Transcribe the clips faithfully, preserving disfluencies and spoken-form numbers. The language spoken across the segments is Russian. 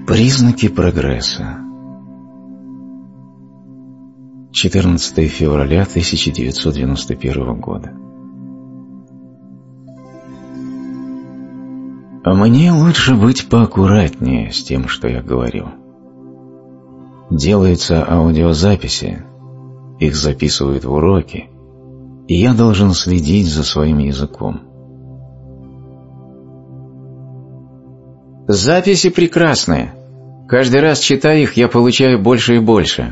Признаки прогресса. четырнадцатое февраля тысяча девятьсот девяносто первого года. А мне лучше быть поаккуратнее с тем, что я говорю. Делаются аудиозаписи, их записывают в уроки, и я должен следить за своим языком. Записи прекрасные. Каждый раз, читая их, я получаю больше и больше.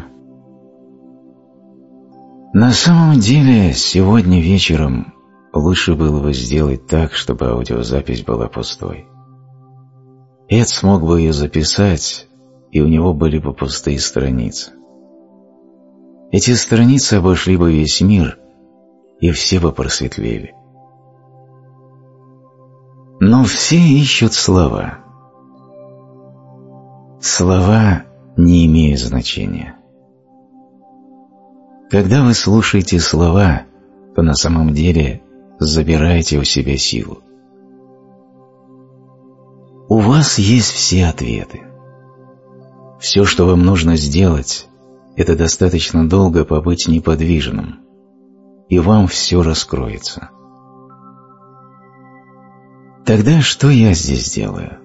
На самом деле, сегодня вечером лучше было бы сделать так, чтобы аудиозапись была пустой. Эд смог бы ее записать, и у него были бы пустые страницы. Эти страницы обошли бы весь мир, и все бы просветлели. Но все ищут слова. Слова не имеют значения. Когда вы слушаете слова, то на самом деле забираете у себя силу. У вас есть все ответы. Все, что вам нужно сделать, это достаточно долго побыть неподвижным, и вам все раскроется. Тогда что я здесь делаю?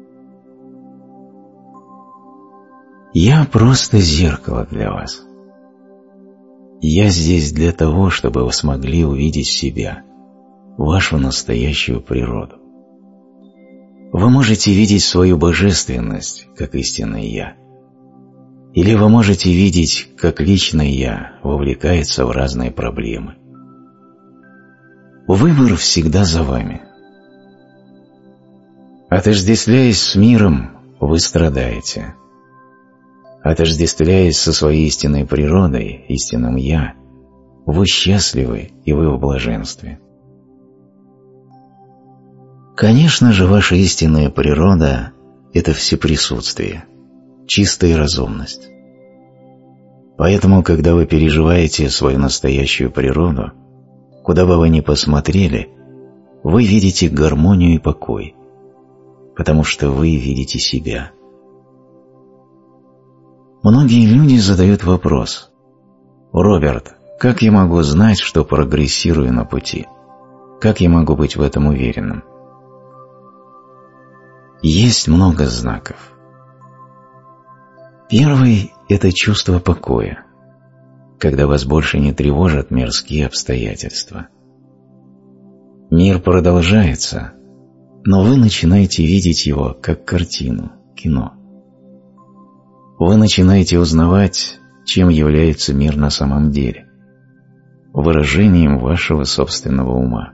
Я просто зеркало для вас. Я здесь для того, чтобы вы смогли увидеть себя, вашу настоящую природу. Вы можете видеть свою божественность, как истинное Я. Или вы можете видеть, как личное Я вовлекается в разные проблемы. Выбор всегда за вами. Отождествляясь с миром, вы страдаете. Отождествляясь со своей истинной природой, истинным Я, вы счастливы и вы в блаженстве. Конечно же, ваша истинная природа – это всеприсутствие, чистая разумность. Поэтому, когда вы переживаете свою настоящую природу, куда бы вы ни посмотрели, вы видите гармонию и покой, потому что вы видите себя. Многие люди задают вопрос: «Роберт, как я могу знать, что прогрессирую на пути? Как я могу быть в этом уверенным?» Есть много знаков. Первый – это чувство покоя, когда вас больше не тревожат мирские обстоятельства. Мир продолжается, но вы начинаете видеть его как картину, кино. Вы начинаете узнавать, чем является мир на самом деле, выражением вашего собственного ума.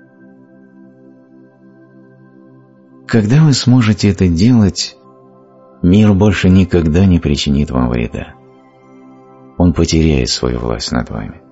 Когда вы сможете это делать, мир больше никогда не причинит вам вреда. Он потеряет свою власть над вами.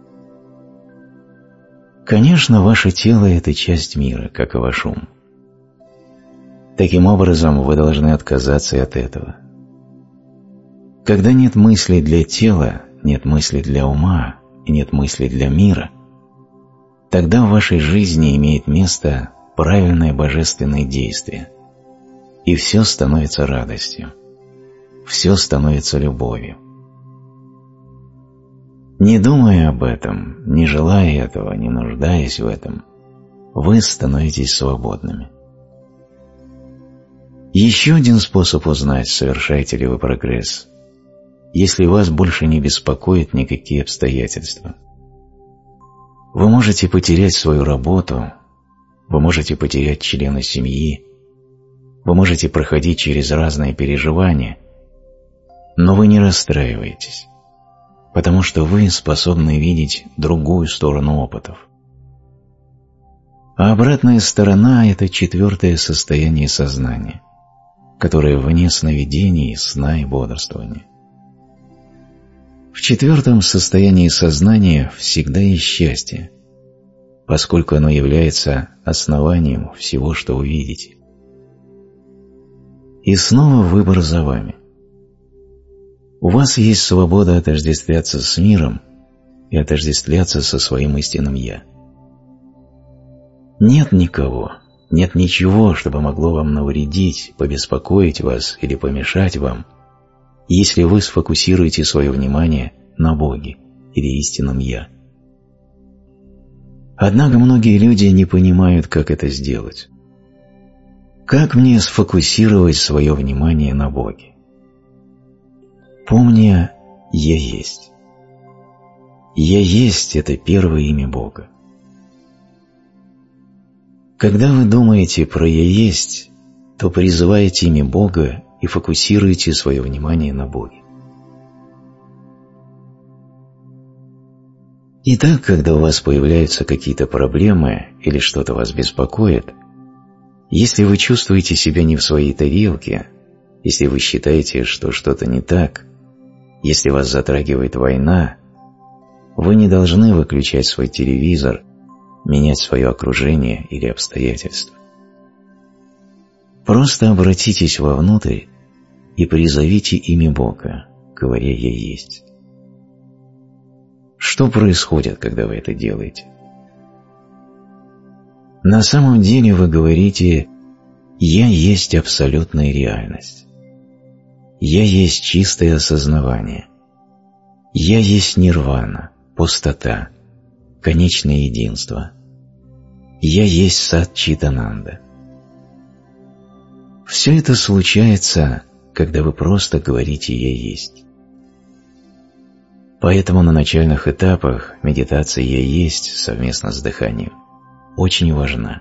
Конечно, ваше тело – это часть мира, как и ваш ум. Таким образом, вы должны отказаться и от этого. Когда нет мысли для тела, нет мысли для ума и нет мысли для мира, тогда в вашей жизни имеет место правильное божественное действие, и все становится радостью, все становится любовью. Не думая об этом, не желая этого, не нуждаясь в этом, вы становитесь свободными. Еще один способ узнать, совершаете ли вы прогресс, если вас больше не беспокоят никакие обстоятельства. Вы можете потерять свою работу, вы можете потерять члена семьи, вы можете проходить через разные переживания, но вы не расстраиваетесь, потому что вы способны видеть другую сторону опытов. А обратная сторона – это четвертое состояние сознания, которое вне сновидений, сна и бодрствования. В четвертом состоянии сознания всегда есть счастье, поскольку оно является основанием всего, что вы видите. И снова выбор за вами. У вас есть свобода отождествляться с миром и отождествляться со своим истинным «Я». Нет никого, нет ничего, чтобы могло вам навредить, побеспокоить вас или помешать вам, если вы сфокусируете свое внимание на Боге или истинном «Я». Однако многие люди не понимают, как это сделать. Как мне сфокусировать свое внимание на Боге? Помня «Я есть». «Я есть» — это первое имя Бога. Когда вы думаете про «Я есть», то призываете имя Бога и фокусируете свое внимание на Боге. Итак, когда у вас появляются какие-то проблемы или что-то вас беспокоит, если вы чувствуете себя не в своей тарелке, если вы считаете, что что-то не так, если вас затрагивает война, вы не должны выключать свой телевизор, менять свое окружение или обстоятельства. Просто обратитесь вовнутрь и призовите имя Бога, говоря «Я есть». Что происходит, когда вы это делаете? На самом деле вы говорите «Я есть абсолютная реальность». «Я есть чистое осознавание». «Я есть нирвана», пустота, конечное единство. «Я есть сад Читананда». Все это случается, когда вы просто говорите «Я есть». Поэтому на начальных этапах медитация «Я есть» совместно с дыханием очень важна.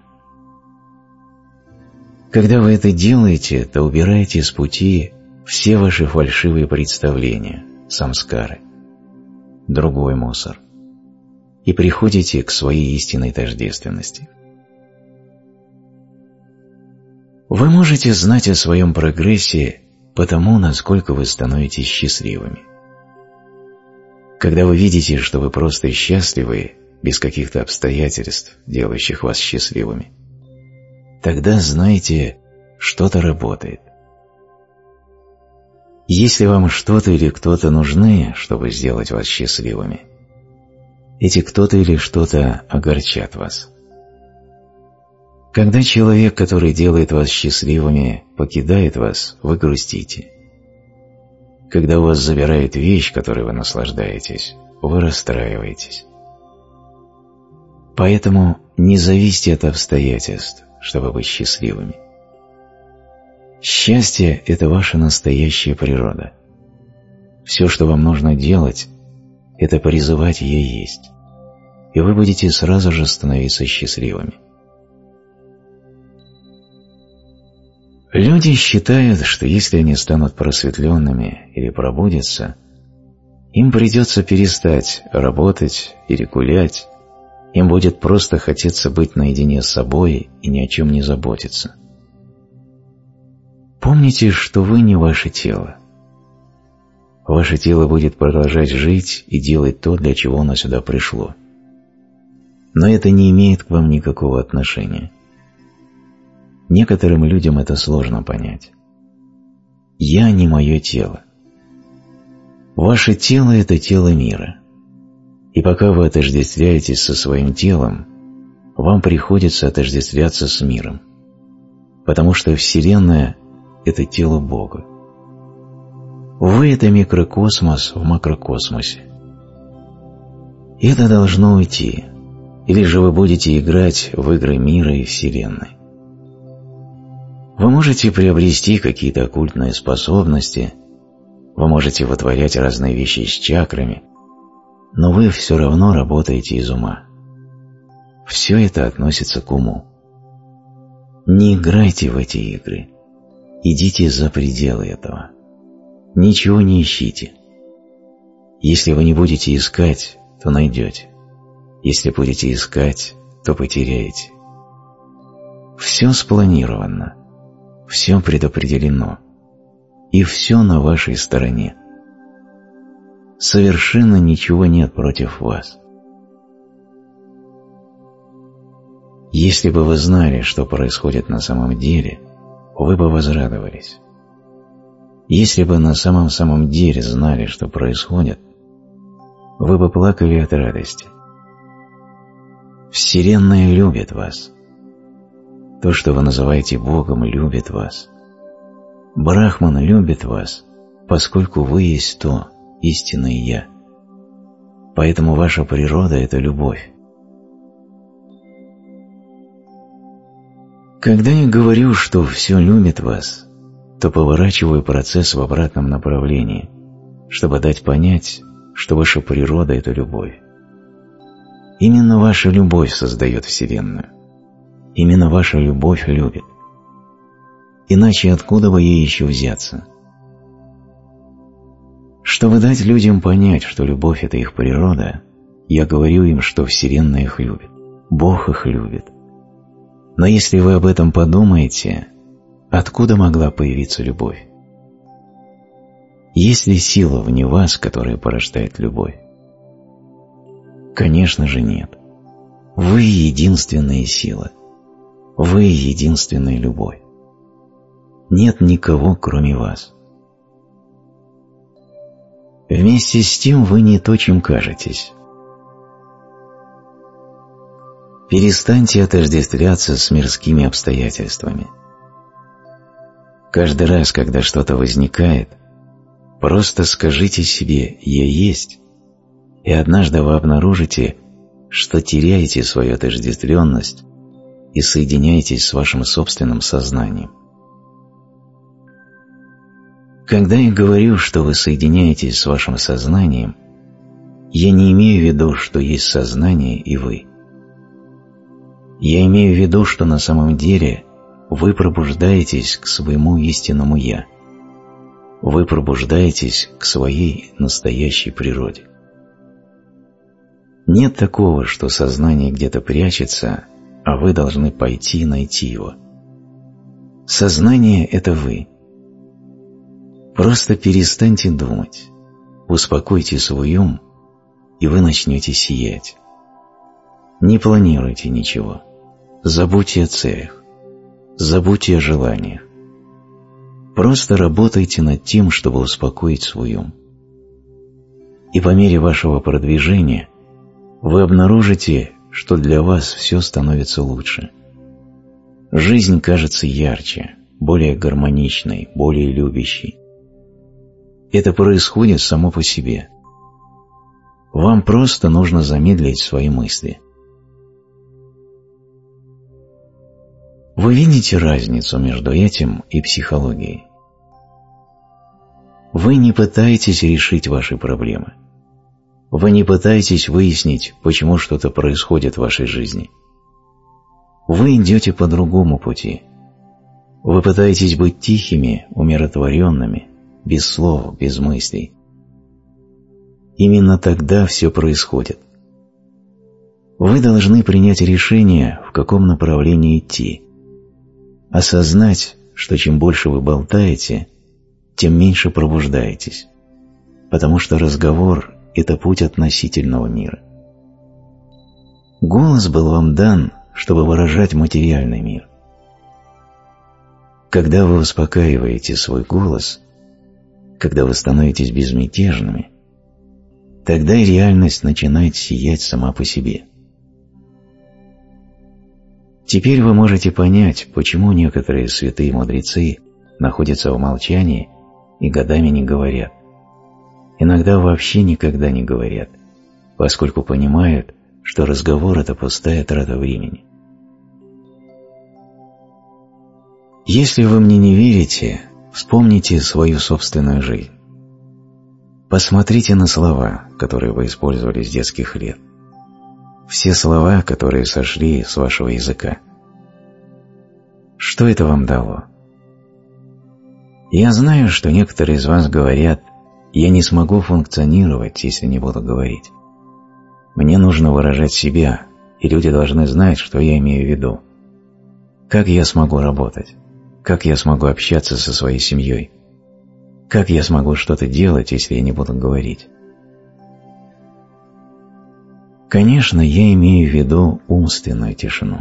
Когда вы это делаете, то убираете с пути все ваши фальшивые представления, самскары, другой мусор, и приходите к своей истинной тождественности. Вы можете знать о своем прогрессе по тому, насколько вы становитесь счастливыми. Когда вы видите, что вы просто счастливы, без каких-то обстоятельств, делающих вас счастливыми, тогда знайте, что-то работает. Если вам что-то или кто-то нужны, чтобы сделать вас счастливыми, эти кто-то или что-то огорчат вас. Когда человек, который делает вас счастливыми, покидает вас, вы грустите. Когда у вас забирают вещь, которой вы наслаждаетесь, вы расстраиваетесь. Поэтому не зависите от обстоятельств, чтобы быть счастливыми. Счастье – это ваша настоящая природа. Все, что вам нужно делать, это призывать «Я есть», и вы будете сразу же становиться счастливыми. Люди считают, что если они станут просветленными или пробудятся, им придется перестать работать или гулять, им будет просто хотеться быть наедине с собой и ни о чем не заботиться. Помните, что вы не ваше тело. Ваше тело будет продолжать жить и делать то, для чего оно сюда пришло. Но это не имеет к вам никакого отношения. Некоторым людям это сложно понять. Я не мое тело. Ваше тело – это тело мира. И пока вы отождествляетесь со своим телом, вам приходится отождествляться с миром, потому что Вселенная – это тело Бога. Вы – это микрокосмос в макрокосмосе. Это должно уйти, или же вы будете играть в игры мира и Вселенной. Вы можете приобрести какие-то оккультные способности, вы можете вытворять разные вещи с чакрами, но вы все равно работаете из ума. Все это относится к уму. Не играйте в эти игры. Идите за пределы этого. Ничего не ищите. Если вы не будете искать, то найдете. Если будете искать, то потеряете. Все спланировано. Все предопределено, и все на вашей стороне. Совершенно ничего нет против вас. Если бы вы знали, что происходит на самом деле, вы бы возрадовались. Если бы на самом-самом деле знали, что происходит, вы бы плакали от радости. Вселенная любит вас. То, что вы называете Богом, любит вас. Брахман любит вас, поскольку вы есть то, истинное Я. Поэтому ваша природа – это любовь. Когда я говорю, что все любит вас, то поворачиваю процесс в обратном направлении, чтобы дать понять, что ваша природа – это любовь. Именно ваша любовь создает Вселенную. Именно ваша любовь любит. Иначе откуда бы ей еще взяться? Чтобы дать людям понять, что любовь – это их природа, я говорю им, что Вселенная их любит, Бог их любит. Но если вы об этом подумаете, откуда могла появиться любовь? Есть ли сила вне вас, которая порождает любовь? Конечно же нет. Вы единственная сила. Вы единственная любовь. Нет никого, кроме вас. Вместе с тем вы не то, чем кажетесь. Перестаньте отождествляться с мирскими обстоятельствами. Каждый раз, когда что-то возникает, просто скажите себе «я есть», и однажды вы обнаружите, что теряете свою отождествленность и соединяетесь с вашим собственным сознанием. Когда я говорю, что вы соединяетесь с вашим сознанием, я не имею в виду, что есть сознание и вы. Я имею в виду, что на самом деле вы пробуждаетесь к своему истинному «я». Вы пробуждаетесь к своей настоящей природе. Нет такого, что сознание где-то прячется, а вы должны пойти и найти его. Сознание – это вы. Просто перестаньте думать, успокойте свой ум, и вы начнете сиять. Не планируйте ничего, забудьте о целях, забудьте о желаниях. Просто работайте над тем, чтобы успокоить свой ум. И по мере вашего продвижения вы обнаружите, что для вас все становится лучше. Жизнь кажется ярче, более гармоничной, более любящей. Это происходит само по себе. Вам просто нужно замедлить свои мысли. Вы видите разницу между этим и психологией? Вы не пытаетесь решить ваши проблемы. Вы не пытаетесь выяснить, почему что-то происходит в вашей жизни. Вы идете по другому пути. Вы пытаетесь быть тихими, умиротворенными, без слов, без мыслей. Именно тогда все происходит. Вы должны принять решение, в каком направлении идти. Осознать, что чем больше вы болтаете, тем меньше пробуждаетесь, потому что разговор – это путь относительного мира. Голос был вам дан, чтобы выражать материальный мир. Когда вы успокаиваете свой голос, когда вы становитесь безмятежными, тогда и реальность начинает сиять сама по себе. Теперь вы можете понять, почему некоторые святые мудрецы находятся в молчании и годами не говорят. Иногда вообще никогда не говорят, поскольку понимают, что разговор – это пустая трата времени. Если вы мне не верите, вспомните свою собственную жизнь. Посмотрите на слова, которые вы использовали с детских лет. Все слова, которые сошли с вашего языка. Что это вам дало? Я знаю, что некоторые из вас говорят: «Я не смогу функционировать, если не буду говорить. Мне нужно выражать себя, и люди должны знать, что я имею в виду. Как я смогу работать? Как я смогу общаться со своей семьей? Как я смогу что-то делать, если я не буду говорить?» Конечно, я имею в виду умственную тишину.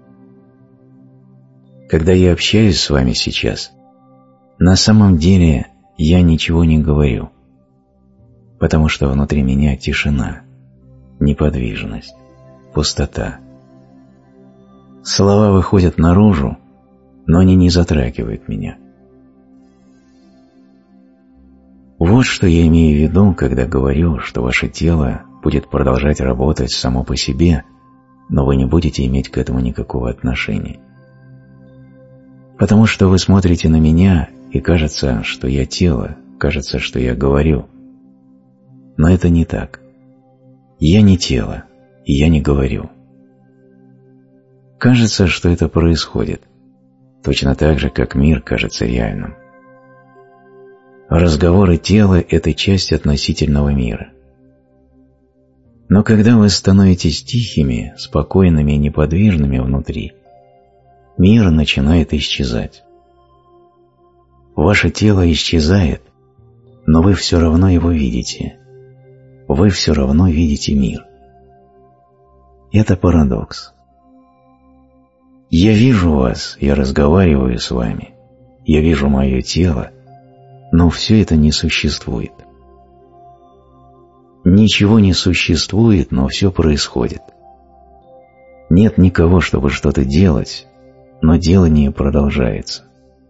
Когда я общаюсь с вами сейчас, на самом деле я ничего не говорю, потому что внутри меня тишина, неподвижность, пустота. Слова выходят наружу, но они не затрагивают меня. Вот что я имею в виду, когда говорю, что ваше тело будет продолжать работать само по себе, но вы не будете иметь к этому никакого отношения. Потому что вы смотрите на меня, и кажется, что я тело, кажется, что я говорю. Но это не так. Я не тело, и я не говорю. Кажется, что это происходит, точно так же, как мир кажется реальным. Разговоры тела – это часть относительного мира. Но когда вы становитесь тихими, спокойными и неподвижными внутри, мир начинает исчезать. Ваше тело исчезает, но вы все равно его видите. Вы все равно видите мир. Это парадокс. Я вижу вас, я разговариваю с вами, я вижу мое тело, но все это не существует. Ничего не существует, но все происходит. Нет никого, чтобы что-то делать, но делание продолжается.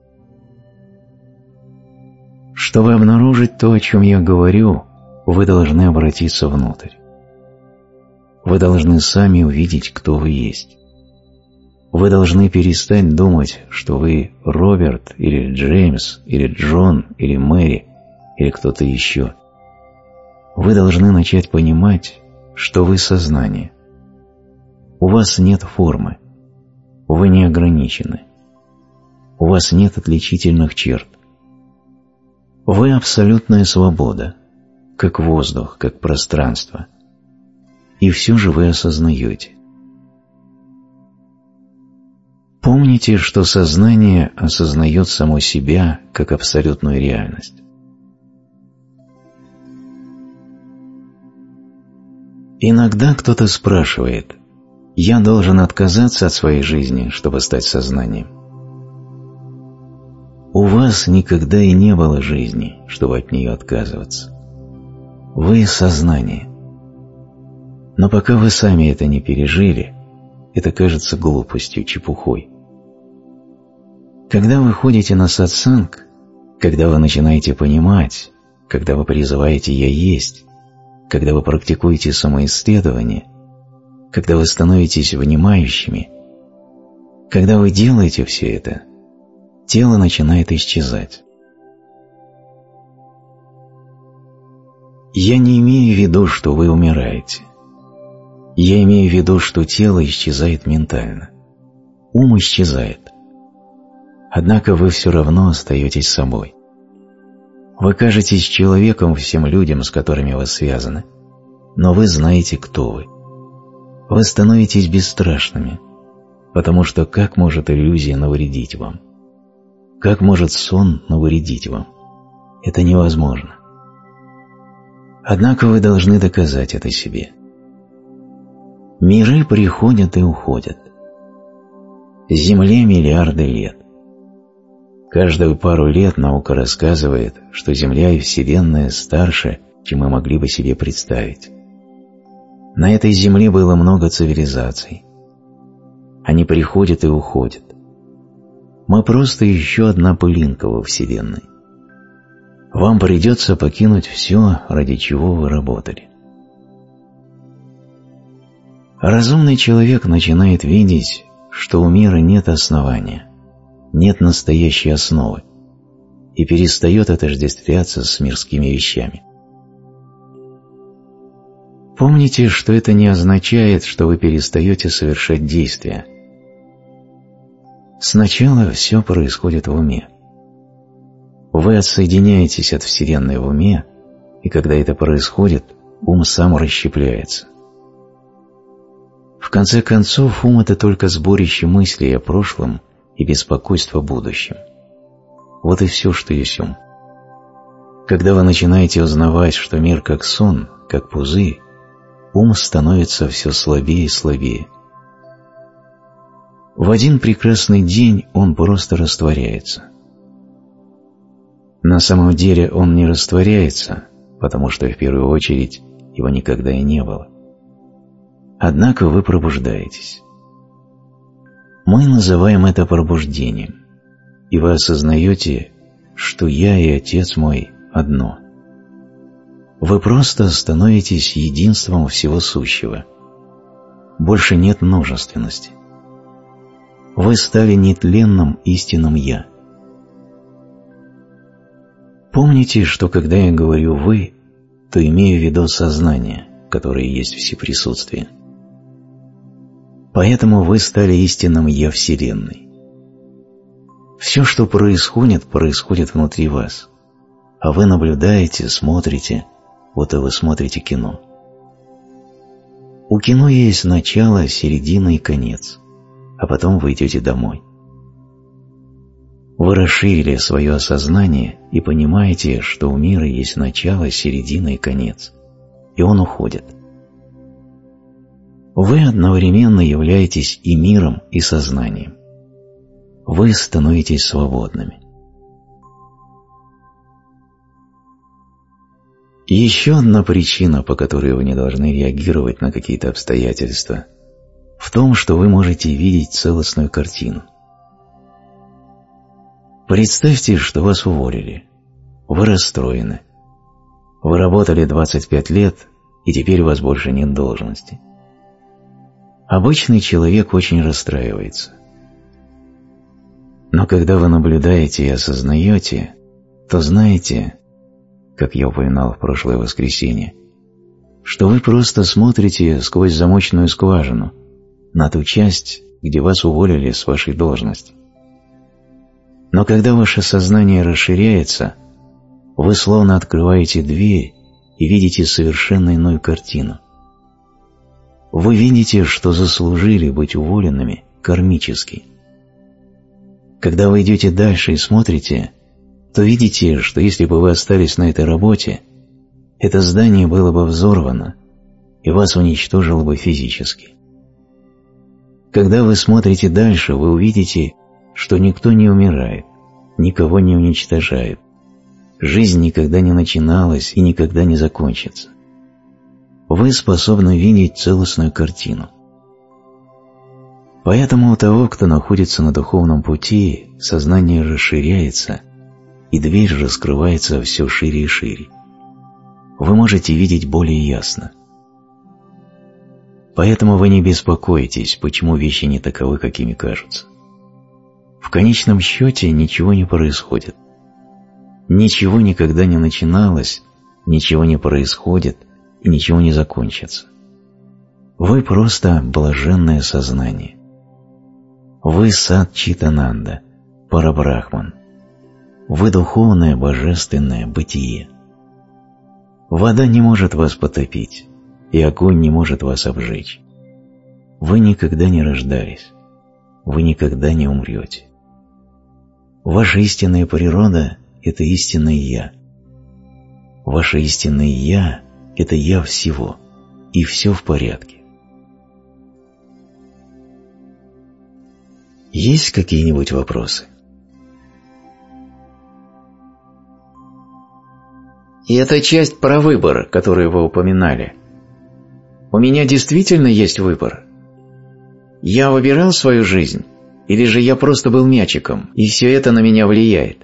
Чтобы обнаружить то, о чем я говорю, вы должны обратиться внутрь. Вы должны сами увидеть, кто вы есть. Вы должны перестать думать, что вы Роберт или Джеймс или Джон или Мэри или кто-то еще. Вы должны начать понимать, что вы сознание. У вас нет формы. Вы не ограничены. У вас нет отличительных черт. Вы абсолютная свобода, как воздух, как пространство. И все же вы осознаете. Помните, что сознание осознает само себя как абсолютную реальность. Иногда кто-то спрашивает: «Я должен отказаться от своей жизни, чтобы стать сознанием?» У вас никогда и не было жизни, чтобы от нее отказываться. Вы – сознание. Но пока вы сами это не пережили, это кажется глупостью, чепухой. Когда вы ходите на сатсанг, когда вы начинаете понимать, когда вы призываете «Я есть», когда вы практикуете самоисследование, когда вы становитесь внимающими, когда вы делаете все это, тело начинает исчезать. Я не имею в виду, что вы умираете. Я имею в виду, что тело исчезает ментально. Ум исчезает. Однако вы все равно остаетесь собой. Вы кажетесь человеком всем людям, с которыми вы связаны, но вы знаете, кто вы. Вы становитесь бесстрашными, потому что как может иллюзия навредить вам? Как может сон навредить вам? Это невозможно. Однако вы должны доказать это себе. Миры приходят и уходят. Земле миллиарды лет. Каждую пару лет наука рассказывает, что Земля и Вселенная старше, чем мы могли бы себе представить. На этой Земле было много цивилизаций. Они приходят и уходят. Мы просто еще одна пылинка во Вселенной. Вам придется покинуть все, ради чего вы работали. Разумный человек начинает видеть, что у мира нет основания, нет настоящей основы, и перестает отождествляться с мирскими вещами. Помните, что это не означает, что вы перестаете совершать действия. Сначала все происходит в уме. Вы отсоединяетесь от Вселенной в уме, и когда это происходит, ум сам расщепляется. В конце концов, ум – это только сборище мыслей о прошлом и беспокойство о будущем. Вот и все, что есть ум. Когда вы начинаете узнавать, что мир как сон, как пузырь, ум становится все слабее и слабее. В один прекрасный день он просто растворяется. На самом деле он не растворяется, потому что в первую очередь его никогда и не было. Однако вы пробуждаетесь. Мы называем это пробуждением, и вы осознаете, что я и Отец мой одно. Вы просто становитесь единством всего сущего. Больше нет множественности. Вы стали нетленным истинным «Я». Помните, что когда я говорю «вы», то имею в виду сознание, которое есть всеприсутствие. Поэтому вы стали истинным «Я» Вселенной. Все, что происходит, происходит внутри вас, а вы наблюдаете, смотрите, вот и вы смотрите кино. У кино есть начало, середина и конец, а потом вы идете домой. Вы расширили свое осознание и понимаете, что у мира есть начало, середина и конец, и он уходит. Вы одновременно являетесь и миром, и сознанием. Вы становитесь свободными. Еще одна причина, по которой вы не должны реагировать на какие-то обстоятельства, в том, что вы можете видеть целостную картину. Представьте, что вас уволили. Вы расстроены. Вы работали двадцать пять лет, и теперь у вас больше нет должности. Обычный человек очень расстраивается. Но когда вы наблюдаете и осознаете, то знаете, как я упоминал в прошлое воскресенье, что вы просто смотрите сквозь замочную скважину на ту часть, где вас уволили с вашей должности. Но когда ваше сознание расширяется, вы словно открываете дверь и видите совершенно иную картину. Вы видите, что заслужили быть уволенными кармически. Когда вы идете дальше и смотрите, то видите, что если бы вы остались на этой работе, это здание было бы взорвано, и вас уничтожило бы физически. Когда вы смотрите дальше, вы увидите, что никто не умирает, никого не уничтожает. Жизнь никогда не начиналась и никогда не закончится. Вы способны видеть целостную картину. Поэтому у того, кто находится на духовном пути, сознание расширяется, и дверь раскрывается все шире и шире. Вы можете видеть более ясно. Поэтому вы не беспокойтесь, почему вещи не таковы, какими кажутся. В конечном счете ничего не происходит. Ничего никогда не начиналось, ничего не происходит и ничего не закончится. Вы просто блаженное сознание. Вы Сат Читананда, Парабрахман. Вы духовное божественное бытие. Вода не может вас потопить, и огонь не может вас обжечь. Вы никогда не рождались, вы никогда не умрете. Ваша истинная природа – это истинное «Я». Ваше истинное «Я» – это «Я» всего, и все в порядке. Есть какие-нибудь вопросы? И эта часть про выбор, которую вы упоминали. У меня действительно есть выбор? Я выбирал свою жизнь? Или же я просто был мячиком, и все это на меня влияет?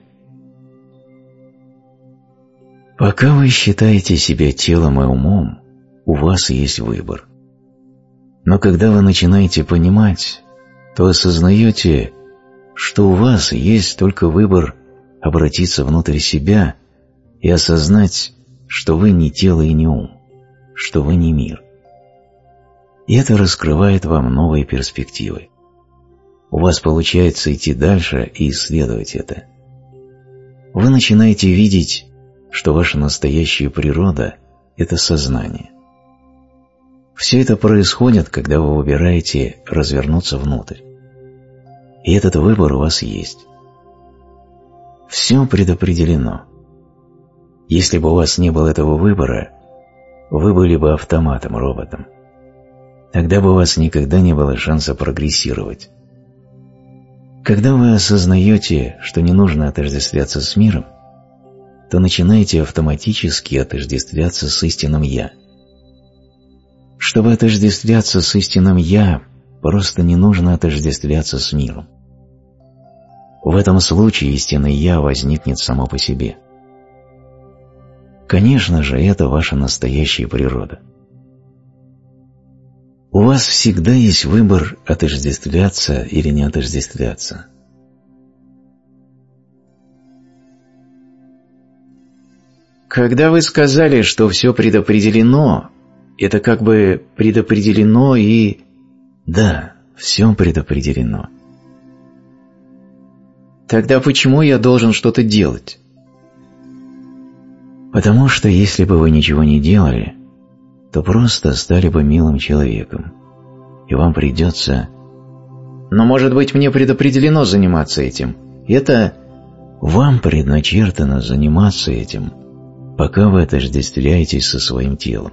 Пока вы считаете себя телом и умом, у вас есть выбор. Но когда вы начинаете понимать, то осознаете, что у вас есть только выбор обратиться внутрь себя и осознать, что вы не тело и не ум, что вы не мир. И это раскрывает вам новые перспективы. У вас получается идти дальше и исследовать это. Вы начинаете видеть, что ваша настоящая природа – это сознание. Все это происходит, когда вы выбираете развернуться внутрь. И этот выбор у вас есть. Все предопределено. Если бы у вас не было этого выбора, вы были бы автоматом, роботом. Тогда бы у вас никогда не было шанса прогрессировать. Когда вы осознаете, что не нужно отождествляться с миром, то начинаете автоматически отождествляться с истинным «Я». Чтобы отождествляться с истинным «Я», Просто не нужно отождествляться с миром. В этом случае истинное «Я» возникнет само по себе. Конечно же, это ваша настоящая природа. У вас всегда есть выбор отождествляться или не отождествляться. Когда вы сказали, что все предопределено, это как бы предопределено и... Да, все предопределено. Тогда почему я должен что-то делать? Потому что если бы вы ничего не делали, то просто стали бы милым человеком, и вам придется... Но, может быть, мне предопределено заниматься этим. Это... Вам предначертано заниматься этим, пока вы отождествляетесь со своим телом.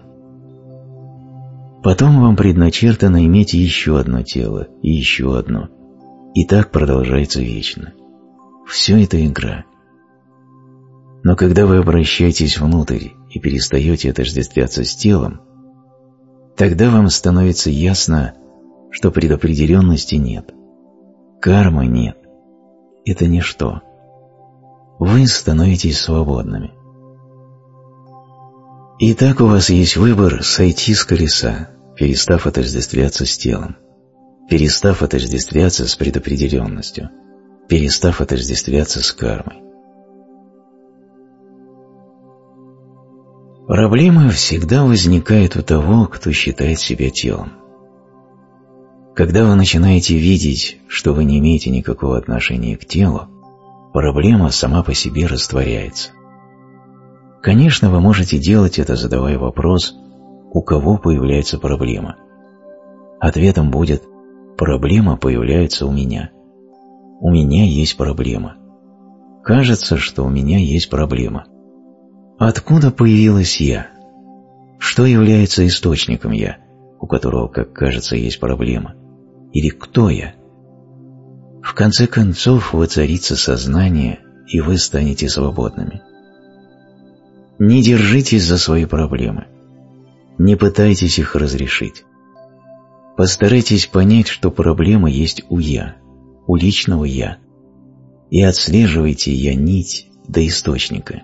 Потом вам предначертано иметь еще одно тело и еще одно, и так продолжается вечно. Все это игра. Но когда вы обращаетесь внутрь и перестаете отождествляться с телом, тогда вам становится ясно, что предопределенности нет, кармы нет, это ничто. Вы становитесь свободными. Итак, у вас есть выбор сойти с колеса, перестав отождествляться с телом, перестав отождествляться с предопределенностью, перестав отождествляться с кармой. Проблемы всегда возникают у того, кто считает себя телом. Когда вы начинаете видеть, что вы не имеете никакого отношения к телу, проблема сама по себе растворяется. Конечно, вы можете делать это, задавая вопрос, у кого появляется проблема. Ответом будет «проблема появляется у меня». У меня есть проблема. Кажется, что у меня есть проблема. Откуда появилась «я»? Что является источником «я», у которого, как кажется, есть проблема? Или кто я? В конце концов, воцарится сознание, и вы станете свободными. Не держитесь за свои проблемы. Не пытайтесь их разрешить. Постарайтесь понять, что проблема есть у «я», у личного «я», и отслеживайте «я-нить» до источника.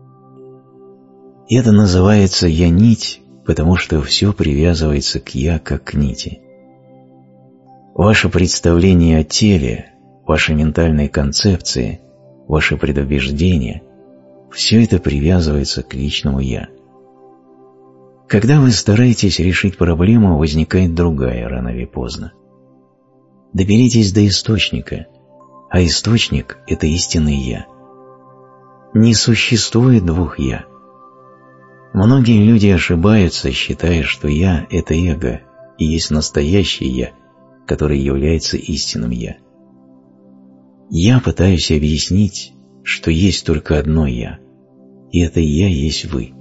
Это называется «я-нить», потому что все привязывается к «я» как к нити. Ваше представление о теле, ваши ментальные концепции, ваши предубеждения – все это привязывается к личному «я». Когда вы стараетесь решить проблему, возникает другая, рано или поздно. Доберитесь до источника, а источник – это истинное «я». Не существует двух «я». Многие люди ошибаются, считая, что «я» – это эго, и есть настоящее «я», которое является истинным «я». Я пытаюсь объяснить, что есть только одно «я», и это «я» есть вы.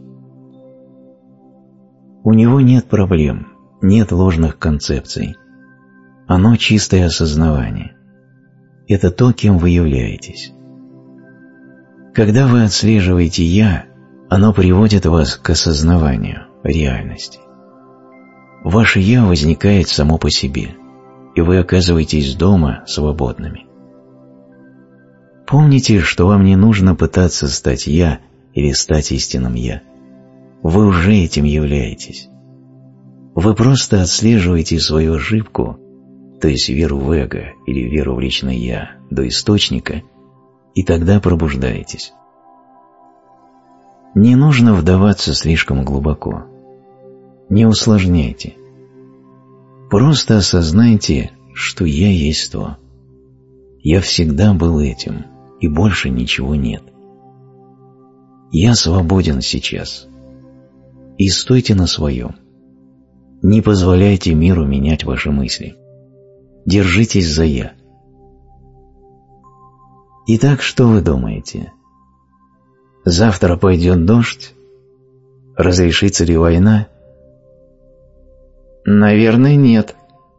У него нет проблем, нет ложных концепций. Оно чистое осознавание. Это то, кем вы являетесь. Когда вы отслеживаете «я», оно приводит вас к осознаванию реальности. Ваше «я» возникает само по себе, и вы оказываетесь дома свободными. Помните, что вам не нужно пытаться стать «я» или стать истинным «я». Вы уже этим являетесь. Вы просто отслеживаете свою ошибку, то есть веру в эго или веру в личное «я» до источника, и тогда пробуждаетесь. Не нужно вдаваться слишком глубоко. Не усложняйте. Просто осознайте, что «я» есть то. Я всегда был этим, и больше ничего нет. Я свободен сейчас. И стойте на своем. Не позволяйте миру менять ваши мысли. Держитесь за «я». Итак, что вы думаете? Завтра пойдет дождь? Разрешится ли война? Наверное, нет.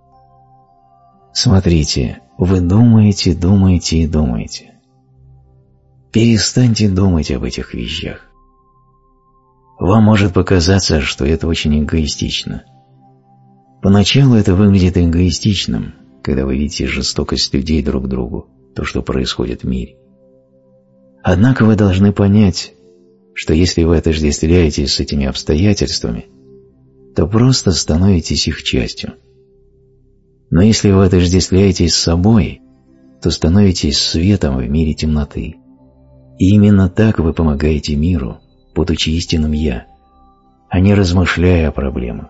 Смотрите, вы думаете, думаете и думаете. Перестаньте думать об этих вещах. Вам может показаться, что это очень эгоистично. Поначалу это выглядит эгоистичным, когда вы видите жестокость людей друг к другу, то, что происходит в мире. Однако вы должны понять, что если вы отождествляетесь с этими обстоятельствами, то просто становитесь их частью. Но если вы отождествляетесь с собой, то становитесь светом в мире темноты. И именно так вы помогаете миру, будучи истинным «Я», а не размышляя о проблемах.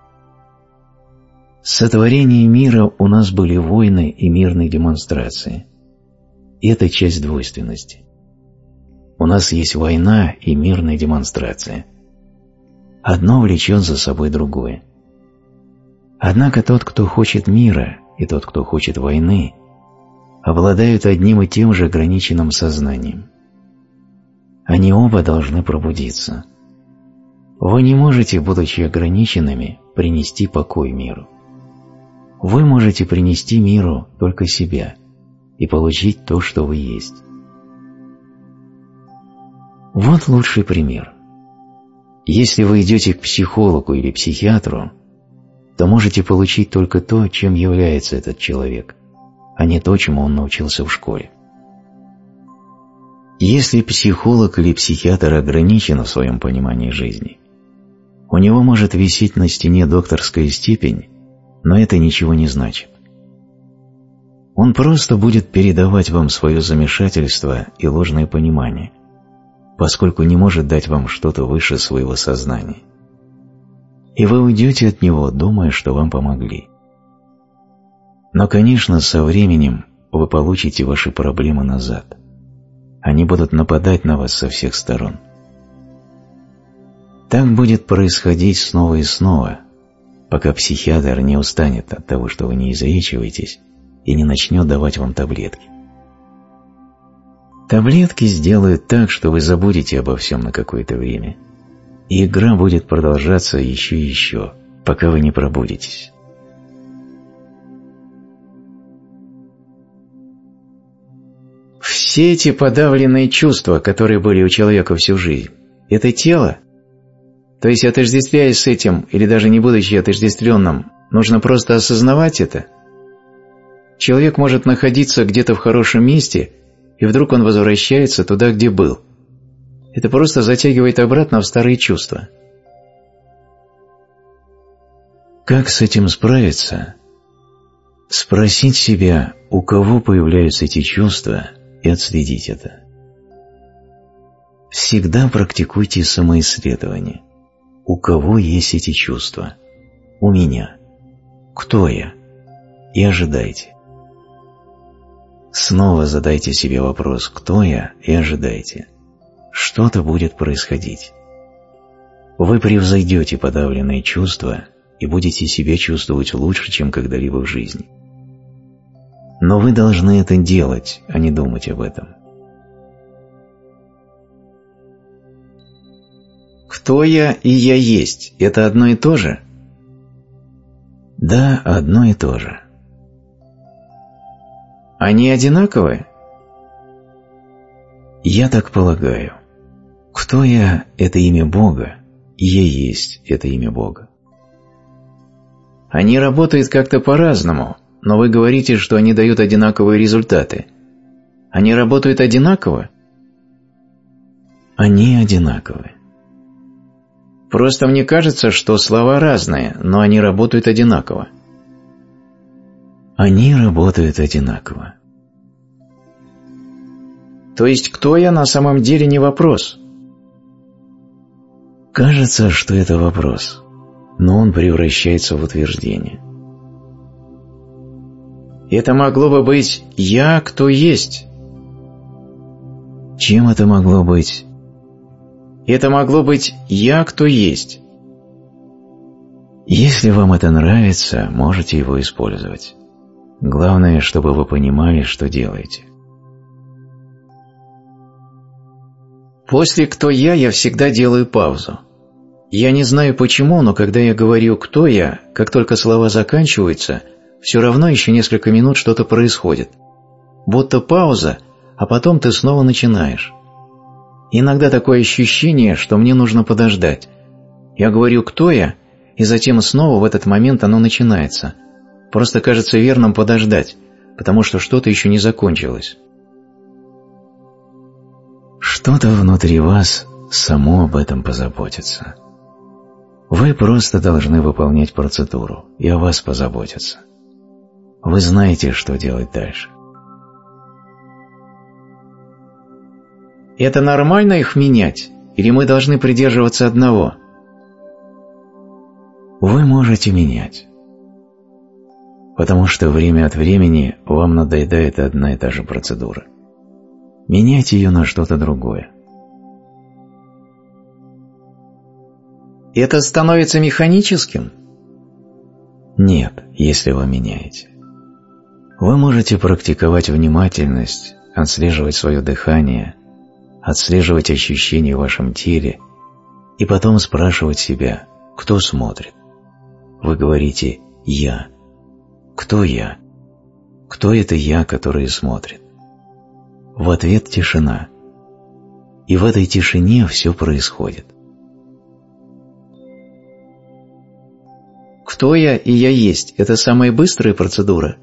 С сотворения мира у нас были войны и мирные демонстрации. И это часть двойственности. У нас есть война и мирная демонстрация. Одно влечет за собой другое. Однако тот, кто хочет мира, и тот, кто хочет войны, обладают одним и тем же ограниченным сознанием. Они оба должны пробудиться. Вы не можете, будучи ограниченными, принести покой миру. Вы можете принести миру только себя и получить то, что вы есть. Вот лучший пример. Если вы идете к психологу или психиатру, то можете получить только то, чем является этот человек, а не то, чему он научился в школе. Если психолог или психиатр ограничен в своем понимании жизни, у него может висеть на стене докторская степень, но это ничего не значит. Он просто будет передавать вам свое замешательство и ложное понимание, поскольку не может дать вам что-то выше своего сознания. И вы уйдете от него, думая, что вам помогли. Но, конечно, со временем вы получите ваши проблемы назад. Они будут нападать на вас со всех сторон. Так будет происходить снова и снова, пока психиатр не устанет от того, что вы не излечиваетесь, и не начнет давать вам таблетки. Таблетки сделают так, что вы забудете обо всем на какое-то время, и игра будет продолжаться еще и еще, пока вы не пробудитесь. Все эти подавленные чувства, которые были у человека всю жизнь, это тело? То есть, отождествляясь с этим, или даже не будучи отождествленным, нужно просто осознавать это? Человек может находиться где-то в хорошем месте, и вдруг он возвращается туда, где был. Это просто затягивает обратно в старые чувства. Как с этим справиться? Спросить себя, у кого появляются эти чувства, и отследить это. Всегда практикуйте самоисследование. У кого есть эти чувства? У меня. Кто я? И ожидайте. Снова задайте себе вопрос «Кто я?» и ожидайте. Что-то будет происходить. Вы превзойдете подавленные чувства и будете себя чувствовать лучше, чем когда-либо в жизни. Но вы должны это делать, а не думать об этом. Кто я и я есть – это одно и то же? Да, одно и то же. Они одинаковые? Я так полагаю. Кто я – это имя Бога, и я есть – это имя Бога. Они работают как-то по-разному, но вы говорите, что они дают одинаковые результаты. Они работают одинаково? Они одинаковы. Просто мне кажется, что слова разные, но они работают одинаково. Они работают одинаково. То есть, кто я на самом деле не вопрос? Кажется, что это вопрос, но он превращается в утверждение. Это могло бы быть «я, кто есть». Чем это могло быть? Это могло быть «я, кто есть». Если вам это нравится, можете его использовать. Главное, чтобы вы понимали, что делаете. После «кто я» я всегда делаю паузу. Я не знаю почему, но когда я говорю «кто я», как только слова заканчиваются, все равно еще несколько минут что-то происходит. Будто пауза, а потом ты снова начинаешь. Иногда такое ощущение, что мне нужно подождать. Я говорю «кто я?» и затем снова в этот момент оно начинается. Просто кажется верным подождать, потому что что-то еще не закончилось. Что-то внутри вас само об этом позаботится. Вы просто должны выполнять процедуру, и о вас позаботятся. Вы знаете, что делать дальше. Это нормально их менять, или мы должны придерживаться одного? Вы можете менять. Потому что время от времени вам надоедает одна и та же процедура. Меняйте ее на что-то другое. Это становится механическим? Нет, если вы меняете. Вы можете практиковать внимательность, отслеживать свое дыхание, отслеживать ощущения в вашем теле и потом спрашивать себя, кто смотрит. Вы говорите «я». Кто я? Кто это я, который смотрит? В ответ тишина. И в этой тишине все происходит. Кто я и я есть – это самая быстрая процедура?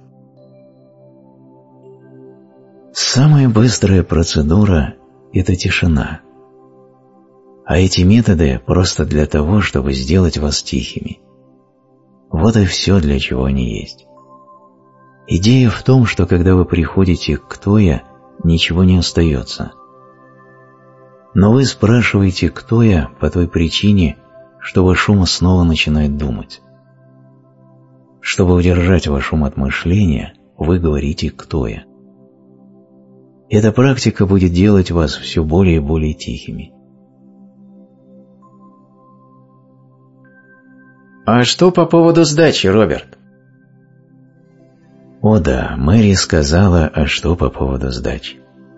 Самая быстрая процедура – это тишина. А эти методы просто для того, чтобы сделать вас тихими. Вот и все, для чего они есть. Идея в том, что когда вы приходите к «кто я», ничего не остается. Но вы спрашиваете «кто я» по той причине, что ваш ум снова начинает думать. Чтобы удержать ваш ум от мышления, вы говорите «кто я». Эта практика будет делать вас все более и более тихими. А что по поводу сдачи, Роберт? О да, Мэри сказала, а что по поводу сдачи.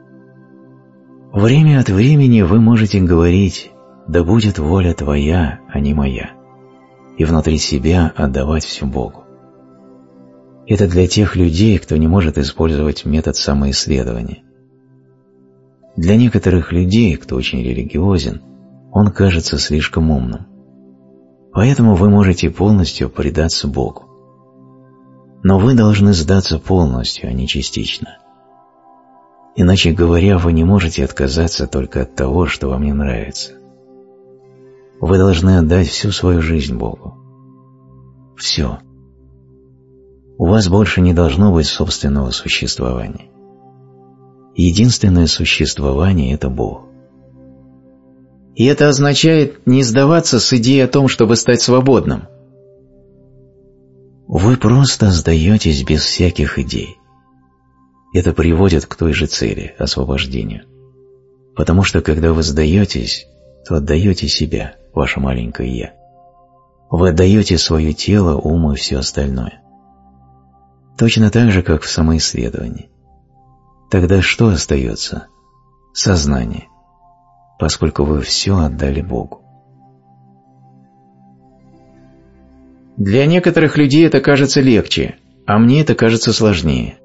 Время от времени вы можете говорить «да будет воля твоя, а не моя», и внутри себя отдавать все Богу. Это для тех людей, кто не может использовать метод самоисследования. Для некоторых людей, кто очень религиозен, он кажется слишком умным. Поэтому вы можете полностью предаться Богу. Но вы должны сдаться полностью, а не частично. Иначе говоря, вы не можете отказаться только от того, что вам не нравится. Вы должны отдать всю свою жизнь Богу. Все. У вас больше не должно быть собственного существования. Единственное существование – это Бог. И это означает не сдаваться с идеей о том, чтобы стать свободным. Вы просто сдаетесь без всяких идей. Это приводит к той же цели – освобождению. Потому что когда вы сдаетесь, то отдаете себя, ваше маленькое «я». Вы отдаете свое тело, ум и все остальное. Точно так же, как в самоисследовании. Тогда что остается? Сознание, поскольку вы все отдали Богу. Для некоторых людей это кажется легче, а мне это кажется сложнее.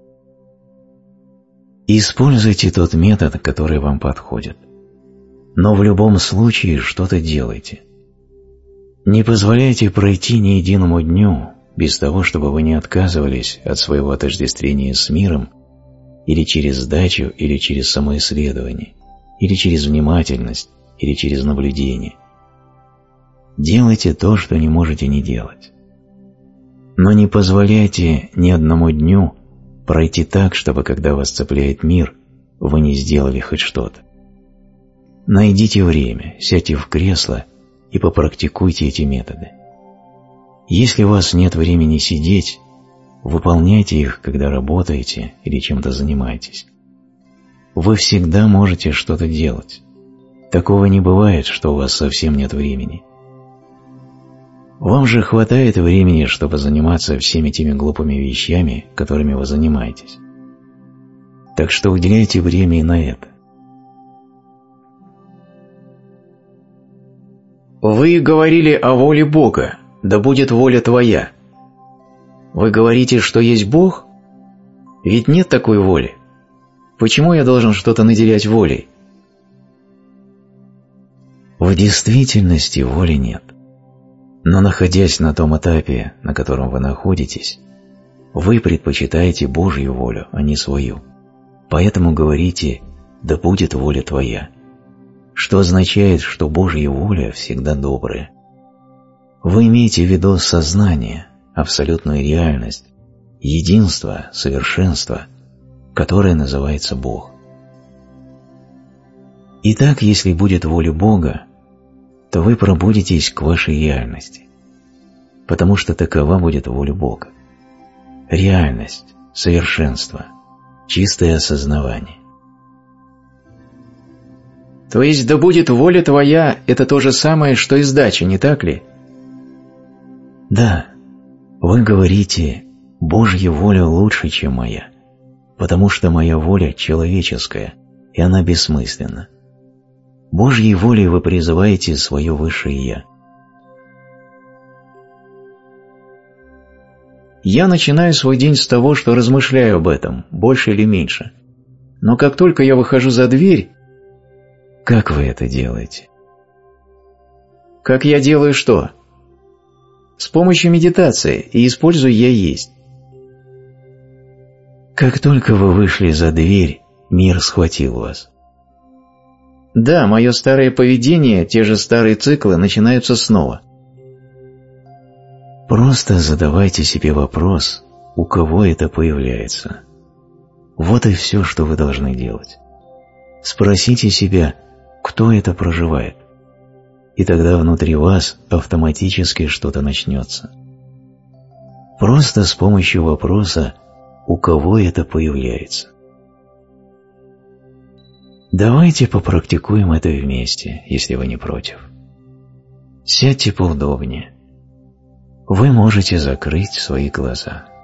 Используйте тот метод, который вам подходит. Но в любом случае что-то делайте. Не позволяйте пройти ни единому дню без того, чтобы вы не отказывались от своего отождествления с миром или через сдачу, или через самоисследование, или через внимательность, или через наблюдение. Делайте то, что не можете не делать. Но не позволяйте ни одному дню пройти так, чтобы, когда вас цепляет мир, вы не сделали хоть что-то. Найдите время, сядьте в кресло и попрактикуйте эти методы. Если у вас нет времени сидеть, выполняйте их, когда работаете или чем-то занимаетесь. Вы всегда можете что-то делать. Такого не бывает, что у вас совсем нет времени. Вам же хватает времени, чтобы заниматься всеми теми глупыми вещами, которыми вы занимаетесь. Так что уделяйте время и на это. Вы говорили о воле Бога, да будет воля твоя. Вы говорите, что есть Бог? Ведь нет такой воли. Почему я должен что-то наделять волей? В действительности воли нет. Но находясь на том этапе, на котором вы находитесь, вы предпочитаете Божью волю, а не свою. Поэтому говорите «да будет воля твоя», что означает, что Божья воля всегда добрая. Вы имеете в виду сознание, абсолютную реальность, единство, совершенство, которое называется Бог. Итак, если будет воля Бога, то вы пробудитесь к вашей реальности, потому что такова будет воля Бога. Реальность, совершенство, чистое осознавание. То есть «да будет воля твоя» – это то же самое, что и сдача, не так ли? Да, вы говорите «Божья воля лучше, чем моя», потому что моя воля человеческая, и она бессмысленна. Божьей волей вы призываете свое высшее «Я». Я начинаю свой день с того, что размышляю об этом, больше или меньше. Но как только я выхожу за дверь... Как вы это делаете? Как я делаю что? С помощью медитации, и использую «я есть». Как только вы вышли за дверь, мир схватил вас. Да, мое старое поведение, те же старые циклы начинаются снова. Просто задавайте себе вопрос, у кого это появляется. Вот и все, что вы должны делать. Спросите себя, кто это проживает, и тогда внутри вас автоматически что-то начнется. Просто с помощью вопроса, у кого это появляется. Давайте попрактикуем это вместе, если вы не против. Сядьте поудобнее. Вы можете закрыть свои глаза.